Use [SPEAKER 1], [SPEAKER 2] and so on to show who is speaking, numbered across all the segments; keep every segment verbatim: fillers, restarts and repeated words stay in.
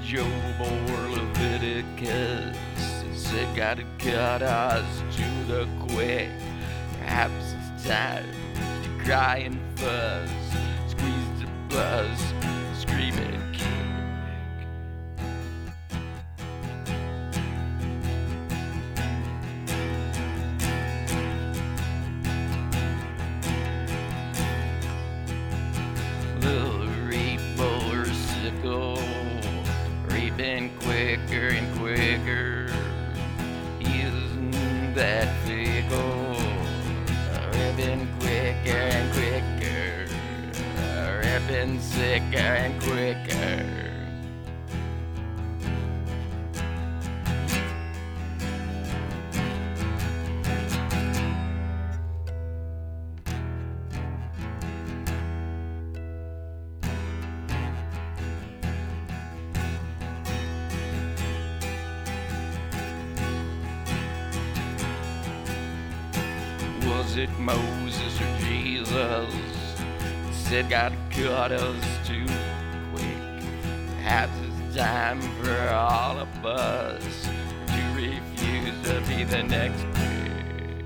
[SPEAKER 1] Job or Leviticus. Said gotta cut us to the quick. Perhaps it's time to cry and fuzz, squeeze the buzz, scream and kick. Little reaper or sickle, reaping quicker and quicker. Isn't that fickle? Ripping quicker and quicker, ripping sicker and quicker. Was it Moses or Jesus? Said gotta cut us too quick. Perhaps it's time for all of us to refuse to be the next pig.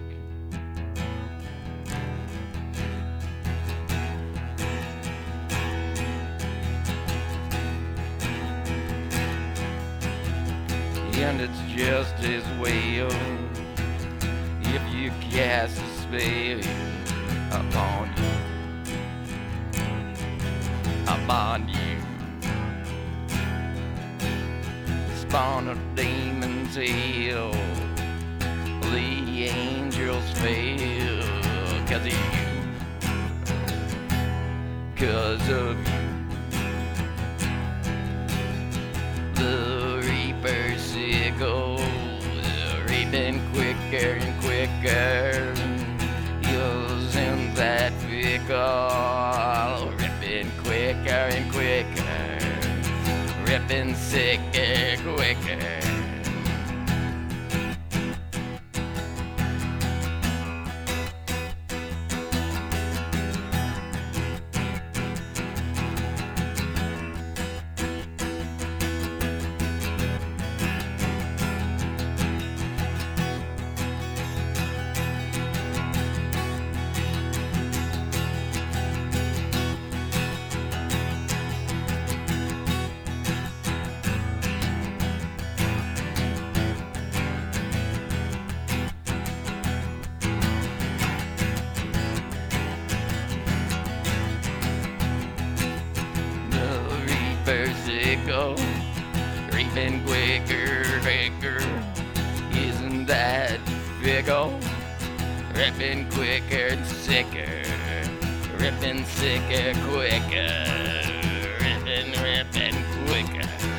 [SPEAKER 1] And it's just as well if you cast a spell upon you, upon you. Spawn of demons hell, the angels fell, cause of you, cause of you. The reaper sickle, reaping quicker and quicker, using that fickle, ripping quicker and quicker, ripping sicker, quicker. Sickle, reaping quicker, quicker. Isn't that fickle? Ripping quicker and sicker, ripping sicker, quicker, ripping, ripping quicker.